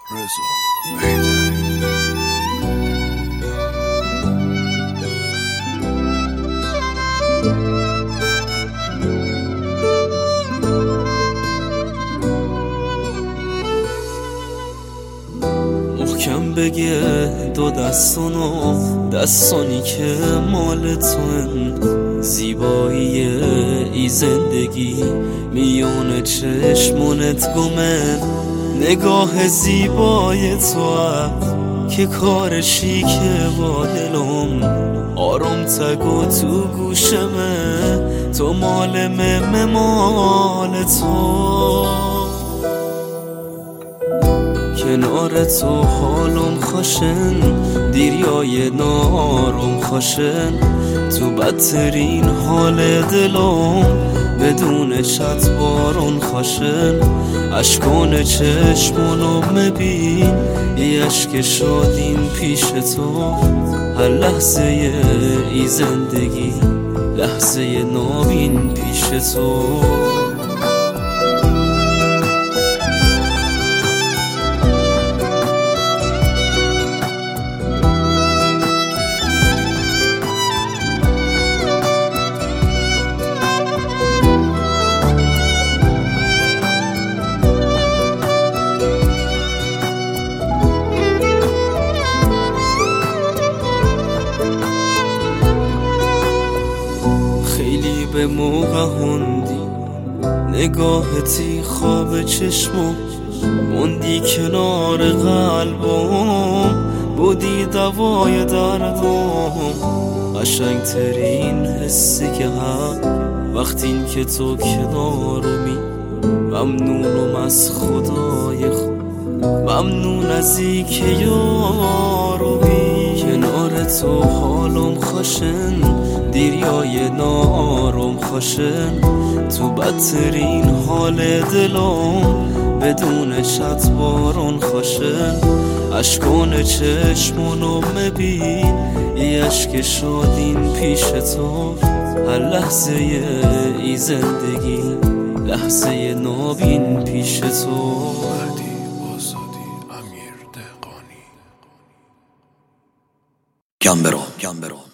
رضا هیدری. محکم بگه دو دستانو دستانی که مال توئن، زیبایی ای زندگی میون چشمونت گمن، نگاه زیبای تو که کار شیکه با دلم، آروم تگو تو گوشمه تو مال مال تو، کنار تو حالم خوشن دیریای نارم خوشن، تو بدترین حال دلم بدون چت بارون خوشن، اشکان چشمونو مبین ای اشک شادیم پیش تو، هر لحظه ای زندگی لحظه نابین پیش تو. به موقع هندی نگاهتی خواب چشمم، موندی کنار قلبم بودی دوای دردم، قشنگ ترین حسی که وقتی این که تو کنارمی، ممنونم از خدای خود، ممنون از ای که یارمی، کنار تو حالم خوشن دیریای نارم خوشن، تو بدترین حال دلم بدون چت بارون خوشن، اشکان چشمونو مبین ای اشک شادین پیش تو، هر لحظه ای زندگی لحظه نابین پیش تو. امیر دهقانی. گمبرو